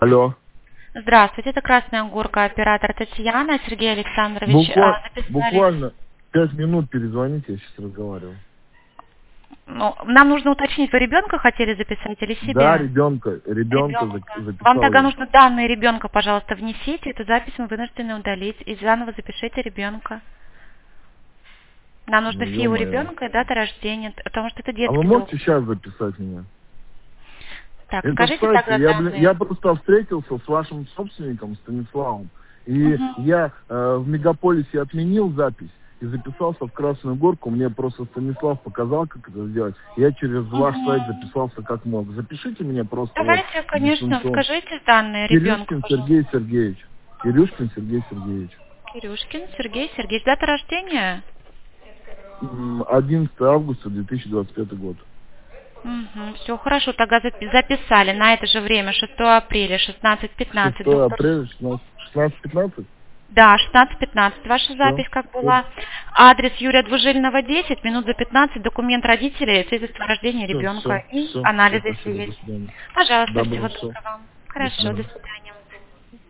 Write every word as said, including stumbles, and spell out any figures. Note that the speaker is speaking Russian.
Алло. Здравствуйте, это Красная Горка, оператор Татьяна. Сергей Александрович, Буква... а, записались... Буквально пять минут перезвоните, я сейчас разговариваю. Ну, нам нужно уточнить, вы ребенка хотели записать или себя? Да, ребенка. Ребенка, Ребенка. записал. Вам тогда нужно данные ребенка, пожалуйста, внесите. Эту запись мы вынуждены удалить. И заново запишите ребенка. Нам нужно Ну, ФИО ё-моё. ребенка и дата рождения, потому что это А детский вы можете долг. сейчас записать меня? Так, Это, скажите кстати, тогда я, блин, данные. я просто встретился с вашим собственником Станиславом, и Мгм. я э, в Мегаполисе отменил запись и записался в Красную Горку. Мне просто Станислав показал, как это сделать. Я через ваш Мгм. сайт записался как мог. Запишите меня просто Давайте, вот конечно, дистанционно. скажите данные ребенка, Кирюшкин пожалуйста. Сергей Сергеевич. Кирюшкин Сергей Сергеевич. Кирюшкин Сергей Сергеевич. Дата рождения? М, одиннадцатого августа две тысячи двадцать пятый год. Угу, все хорошо, тогда запи- записали на это же время, шестого апреля, шестнадцать пятнадцать. шестого Доктор... апреля шестнадцать пятнадцать. Да, шестнадцать пятнадцать. Ваша Все. запись как была? Адрес Юрия Двужильного, десять, минут за пятнадцать, документ родителей, свидетельство о рождении Все, ребенка все, и все, все, анализы, если спасибо, до есть. свидания. Пожалуйста, всего Добро, все. доброго вам. До Хорошо, до свидания. свидания.